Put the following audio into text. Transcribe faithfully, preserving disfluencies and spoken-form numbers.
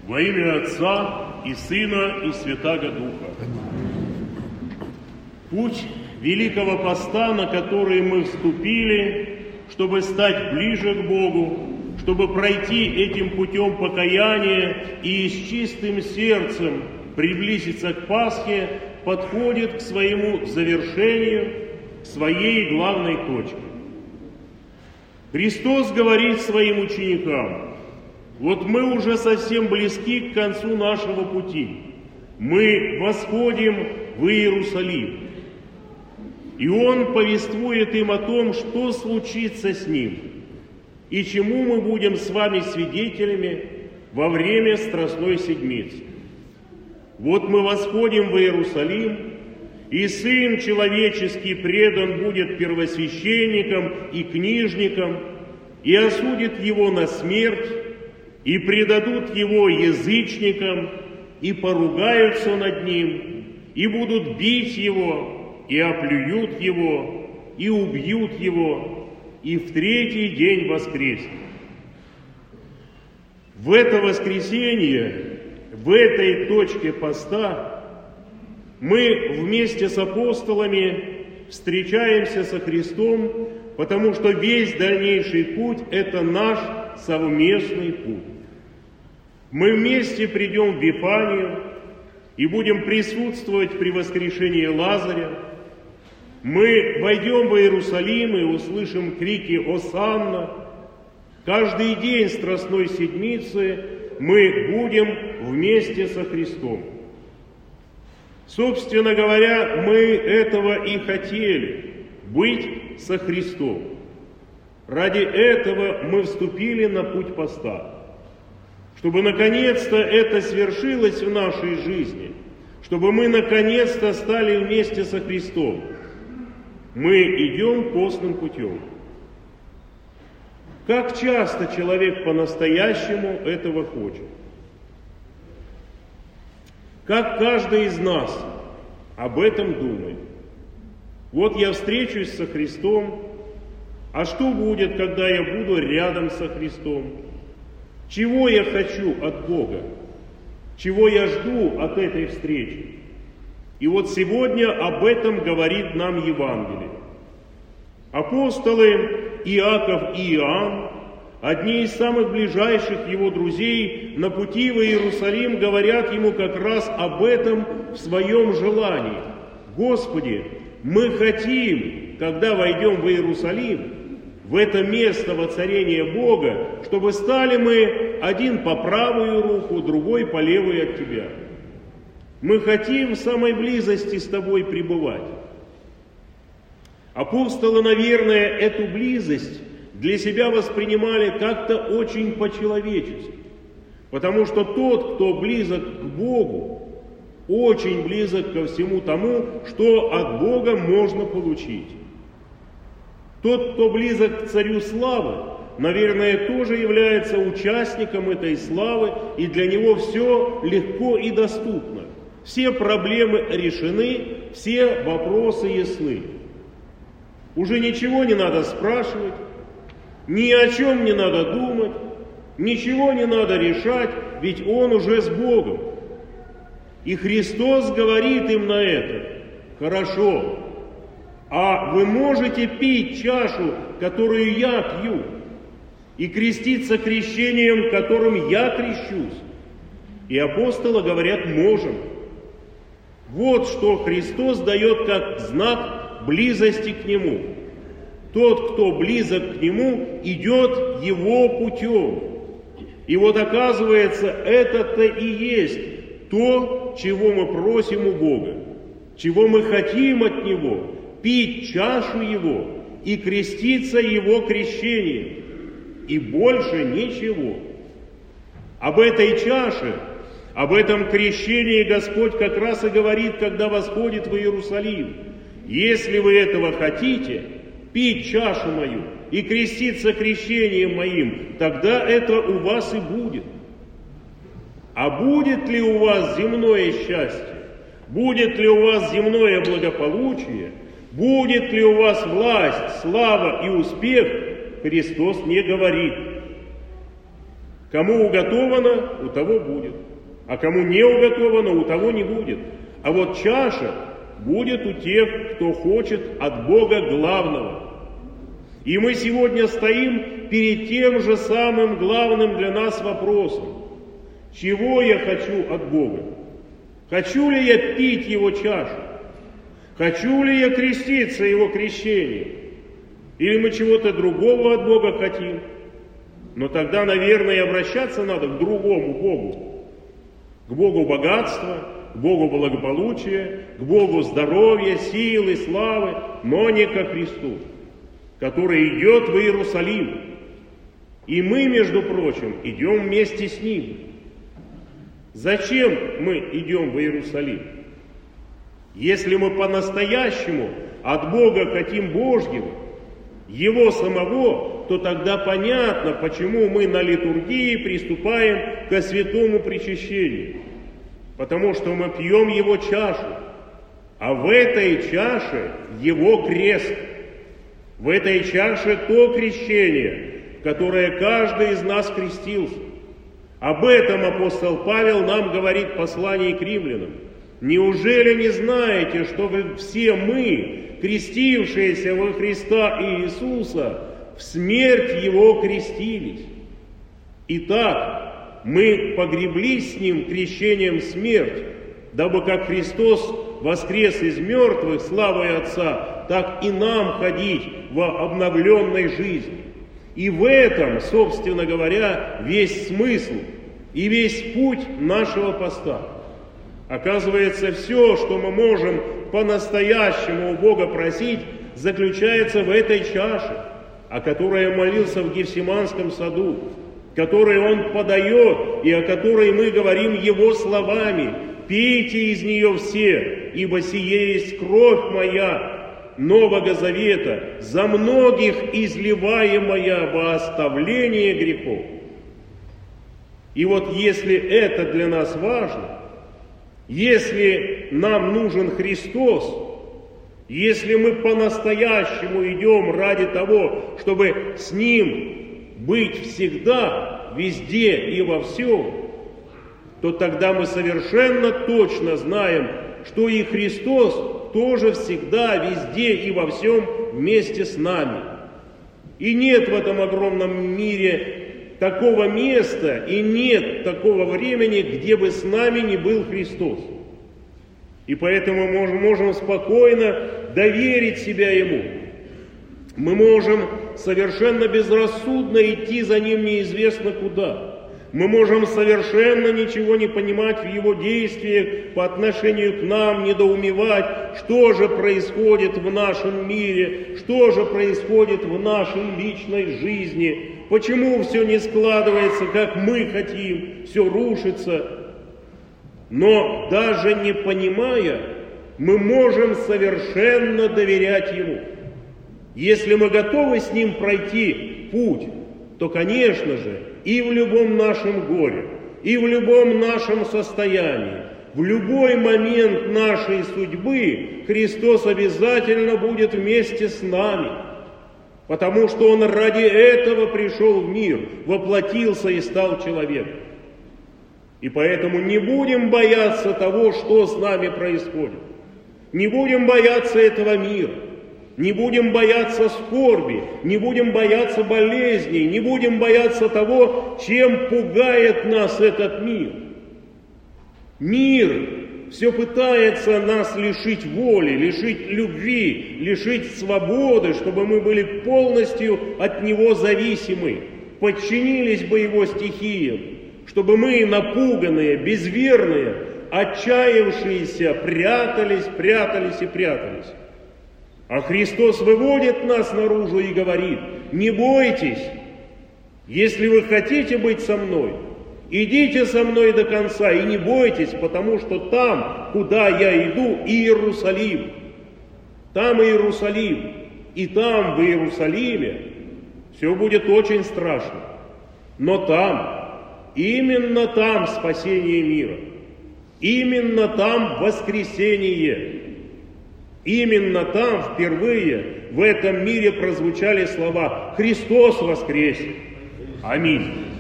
Во имя Отца и Сына и Святаго Духа. Путь Великого Поста, на который мы вступили, чтобы стать ближе к Богу, чтобы пройти этим путем покаяния и с чистым сердцем приблизиться к Пасхе, подходит к своему завершению, к своей главной точке. Христос говорит своим ученикам: вот мы уже совсем близки к концу нашего пути. Мы восходим в Иерусалим. И Он повествует им о том, что случится с Ним, и чему мы будем с вами свидетелями во время Страстной Седмицы. Вот мы восходим в Иерусалим, и Сын Человеческий предан будет первосвященникам и книжникам, и осудит Его на смерть, и предадут Его язычникам, и поругаются над Ним, и будут бить Его, и оплюют Его, и убьют Его, и в третий день воскреснет. В это воскресенье, в этой точке поста, мы вместе с апостолами встречаемся со Христом, потому что весь дальнейший путь – это наш совместный путь. Мы вместе придем в Вифанию и будем присутствовать при воскрешении Лазаря. Мы войдем в Иерусалим и услышим крики «Осанна». Каждый день Страстной Седмицы мы будем вместе со Христом. Собственно говоря, мы этого и хотели – быть со Христом. Ради этого мы вступили на путь поста, чтобы наконец-то это свершилось в нашей жизни, чтобы мы наконец-то стали вместе со Христом. Мы идем постным путем. Как часто человек по-настоящему этого хочет? Как каждый из нас об этом думает? Вот я встречусь со Христом, а что будет, когда я буду рядом со Христом? Чего я хочу от Бога? Чего я жду от этой встречи? И вот сегодня об этом говорит нам Евангелие. Апостолы Иаков и Иоанн, одни из самых ближайших его друзей, на пути в Иерусалим говорят ему как раз об этом в своем желании. Господи, мы хотим, когда войдем в Иерусалим, в это место воцарения Бога, чтобы стали мы один по правую руку, другой по левую от Тебя. Мы хотим в самой близости с Тобой пребывать. Апостолы, наверное, эту близость для себя воспринимали как-то очень по-человечески, потому что тот, кто близок к Богу, очень близок ко всему тому, что от Бога можно получить. Тот, кто близок к Царю Славы, наверное, тоже является участником этой славы, и для него все легко и доступно. Все проблемы решены, все вопросы ясны. Уже ничего не надо спрашивать, ни о чем не надо думать, ничего не надо решать, ведь он уже с Богом. И Христос говорит им на это: хорошо, а вы можете пить чашу, которую я пью, и креститься крещением, которым я крещусь? И апостолы говорят: можем. Вот что Христос дает как знак близости к Нему. Тот, кто близок к Нему, идет Его путем. И вот оказывается, это-то и есть то, чего мы просим у Бога, чего мы хотим от Него, пить чашу Его и креститься Его крещением. И больше ничего. Об этой чаше, об этом крещении Господь как раз и говорит, когда восходит в Иерусалим. Если вы этого хотите, пить чашу мою и креститься крещением моим, тогда это у вас и будет. А будет ли у вас земное счастье? Будет ли у вас земное благополучие? Будет ли у вас власть, слава и успех? Христос не говорит. Кому уготовано, у того будет. А кому не уготовано, у того не будет. А вот чаша будет у тех, кто хочет от Бога главного. И мы сегодня стоим перед тем же самым главным для нас вопросом. Чего я хочу от Бога? Хочу ли я пить Его чашу? Хочу ли я креститься Его крещением? Или мы чего-то другого от Бога хотим? Но тогда, наверное, и обращаться надо к другому Богу. К Богу богатства, к Богу благополучия, к Богу здоровья, силы, славы, но не ко Христу, который идет в Иерусалим. И мы, между прочим, идем вместе с Ним. Зачем мы идем в Иерусалим? Если мы по-настоящему от Бога хотим Божьего, Его самого, то тогда понятно, почему мы на литургии приступаем ко святому причащению. Потому что мы пьем Его чашу, а в этой чаше Его крест. В этой чаше то крещение, которое каждый из нас крестился. Об этом апостол Павел нам говорит в послании к римлянам. Неужели не знаете, что вы все мы, крестившиеся во Христа Иисуса, в смерть Его крестились? Итак, мы погреблись с Ним крещением в смерть, дабы как Христос воскрес из мертвых славой Отца, так и нам ходить в обновленной жизни. И в этом, собственно говоря, весь смысл и весь путь нашего поста. Оказывается, все, что мы можем по-настоящему у Бога просить, заключается в этой чаше, о которой я молился в Гефсиманском саду, которую Он подает и о которой мы говорим Его словами: «Пейте из нее все, ибо сие есть кровь моя Нового Завета, за многих изливаемая во оставление грехов». И вот если это для нас важно, если нам нужен Христос, если мы по-настоящему идем ради того, чтобы с Ним быть всегда, везде и во всем, то тогда мы совершенно точно знаем, что и Христос тоже всегда, везде и во всем вместе с нами. И нет в этом огромном мире такого места и нет такого времени, где бы с нами не был Христос. И поэтому мы можем, можем спокойно доверить себя Ему. Мы можем совершенно безрассудно идти за Ним неизвестно куда. Мы можем совершенно ничего не понимать в Его действиях по отношению к нам, недоумевать, что же происходит в нашем мире, что же происходит в нашей личной жизни, почему все не складывается, как мы хотим, все рушится. Но даже не понимая, мы можем совершенно доверять Ему. Если мы готовы с Ним пройти путь, то, конечно же, и в любом нашем горе, и в любом нашем состоянии, в любой момент нашей судьбы Христос обязательно будет вместе с нами, потому что Он ради этого пришел в мир, воплотился и стал человеком. И поэтому не будем бояться того, что с нами происходит. Не будем бояться этого мира. Не будем бояться скорби, не будем бояться болезней, не будем бояться того, чем пугает нас этот мир. Мир все пытается нас лишить воли, лишить любви, лишить свободы, чтобы мы были полностью от него зависимы, подчинились бы его стихиям, чтобы мы, напуганные, безверные, отчаявшиеся, прятались, прятались и прятались. А Христос выводит нас наружу и говорит: не бойтесь, если вы хотите быть со мной, идите со мной до конца и не бойтесь, потому что там, куда я иду, Иерусалим. Там Иерусалим, и там, в Иерусалиме, все будет очень страшно. Но там, именно там спасение мира, именно там воскресение. Именно там впервые в этом мире прозвучали слова: «Христос воскресе! Аминь!»